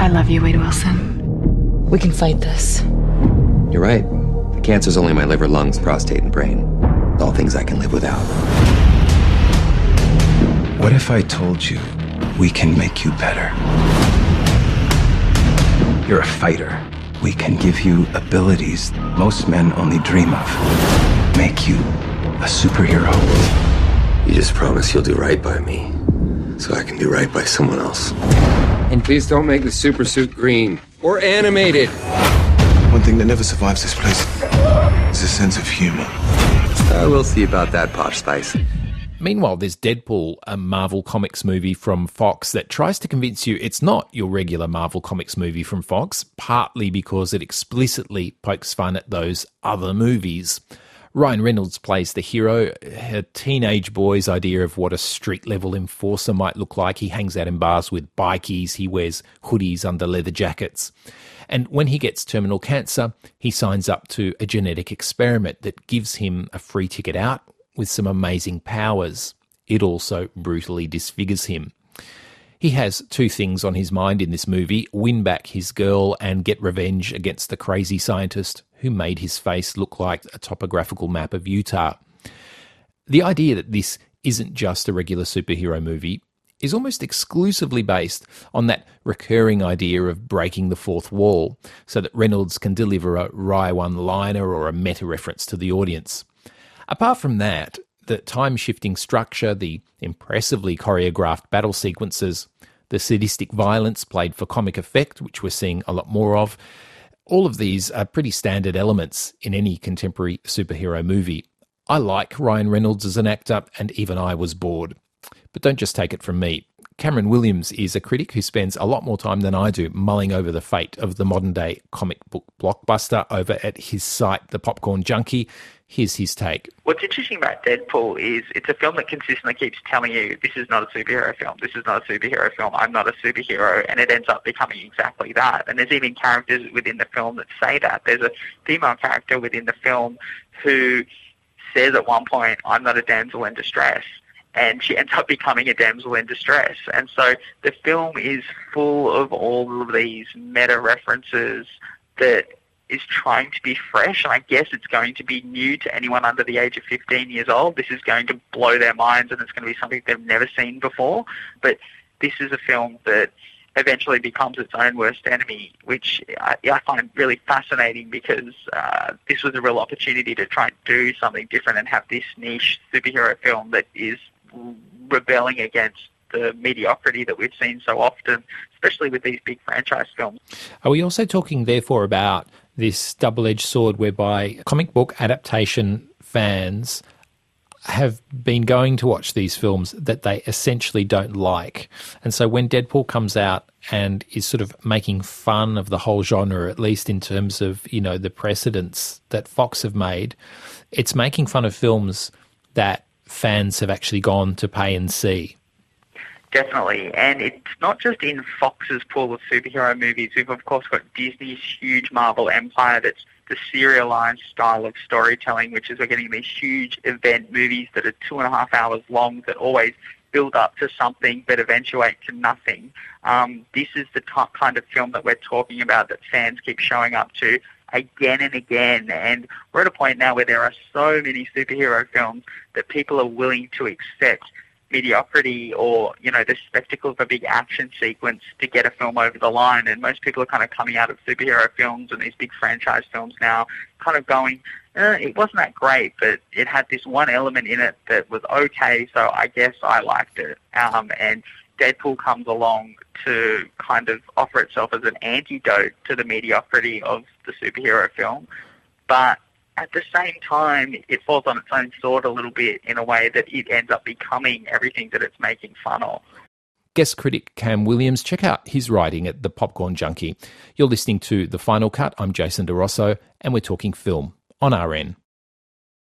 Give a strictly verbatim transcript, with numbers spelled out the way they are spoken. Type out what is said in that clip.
I love you, Wade Wilson. We can fight this. You're right. The cancer's only my liver, lungs, prostate, and brain. All things I can live without. What if I told you we can make you better? You're a fighter. We can give you abilities most men only dream of. Make you a superhero. You just promise you'll do right by me, so I can do right by someone else. And please don't make the super suit green or animated. One thing that never survives this place is a sense of humor. Uh, we'll see about that, Posh Spice. Meanwhile, there's Deadpool, a Marvel Comics movie from Fox that tries to convince you it's not your regular Marvel Comics movie from Fox, partly because it explicitly pokes fun at those other movies. Ryan Reynolds plays the hero, a teenage boy's idea of what a street-level enforcer might look like. He hangs out in bars with bikies, he wears hoodies under leather jackets. And when he gets terminal cancer, he signs up to a genetic experiment that gives him a free ticket out with some amazing powers. It also brutally disfigures him. He has two things on his mind in this movie: win back his girl and get revenge against the crazy scientist who made his face look like a topographical map of Utah. The idea that this isn't just a regular superhero movie is almost exclusively based on that recurring idea of breaking the fourth wall so that Reynolds can deliver a wry one-liner or a meta-reference to the audience. Apart from that, the time-shifting structure, the impressively choreographed battle sequences, the sadistic violence played for comic effect, which we're seeing a lot more of, all of these are pretty standard elements in any contemporary superhero movie. I like Ryan Reynolds as an actor, and even I was bored. But don't just take it from me. Cameron Williams is a critic who spends a lot more time than I do mulling over the fate of the modern-day comic book blockbuster over at his site, The Popcorn Junkie. Here's his take. What's interesting about Deadpool is it's a film that consistently keeps telling you this is not a superhero film, this is not a superhero film, I'm not a superhero, and it ends up becoming exactly that. And there's even characters within the film that say that. There's a female character within the film who says at one point, I'm not a damsel in distress. And she ends up becoming a damsel in distress. And so the film is full of all of these meta references that is trying to be fresh. And I guess it's going to be new to anyone under the age of fifteen years old. This is going to blow their minds, and it's going to be something they've never seen before. But this is a film that eventually becomes its own worst enemy, which I, I find really fascinating because uh, this was a real opportunity to try and do something different and have this niche superhero film that is rebelling against the mediocrity that we've seen so often, especially with these big franchise films. Are we also talking, therefore, about this double-edged sword whereby comic book adaptation fans have been going to watch these films that they essentially don't like? And so when Deadpool comes out and is sort of making fun of the whole genre, at least in terms of, you know, the precedents that Fox have made, it's making fun of films that fans have actually gone to pay and see. Definitely, and it's not just in Fox's pool of superhero movies. We've of course got Disney's huge Marvel empire that's the serialized style of storytelling, which is we're getting these huge event movies that are two and a half hours long that always build up to something but eventuate to nothing. Um, this is the t- kind of film that we're talking about that fans keep showing up to again and again, and we're at a point now where there are so many superhero films that people are willing to accept mediocrity or, you know, the spectacle of a big action sequence to get a film over the line. And most people are kind of coming out of superhero films and these big franchise films now kind of going, eh, it wasn't that great, but it had this one element in it that was okay, so I guess I liked it. Um, and Deadpool comes along to kind of offer itself as an antidote to the mediocrity of the superhero film. But at the same time, it falls on its own sword a little bit in a way that it ends up becoming everything that it's making fun of. Guest critic Cam Williams, check out his writing at The Popcorn Junkie. You're listening to The Final Cut. I'm Jason DeRosso, and we're talking film on R N.